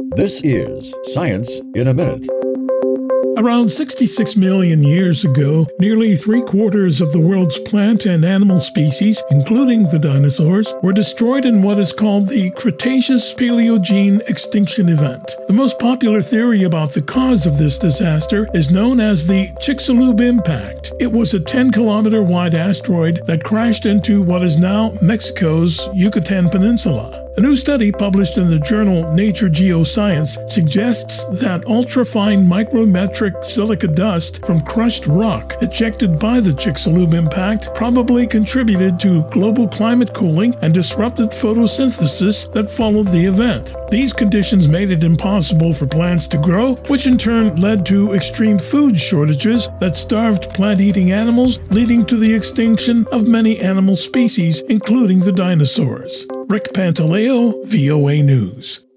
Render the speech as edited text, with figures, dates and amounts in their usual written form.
This is Science in a Minute. Around 66 million years ago, nearly three-quarters of the world's plant and animal species, including the dinosaurs, were destroyed in what is called the Cretaceous-Paleogene extinction event. The most popular theory about the cause of this disaster is known as the Chicxulub impact. It was a 10-kilometer wide asteroid that crashed into what is now Mexico's Yucatan Peninsula. A new study published in the journal Nature Geoscience suggests that ultrafine micrometric silica dust from crushed rock ejected by the Chicxulub impact probably contributed to global climate cooling and disrupted photosynthesis that followed the event. These conditions made it impossible for plants to grow, which in turn led to extreme food shortages that starved plant-eating animals, leading to the extinction of many animal species, including the dinosaurs. Rick Pantaleo, VOA News.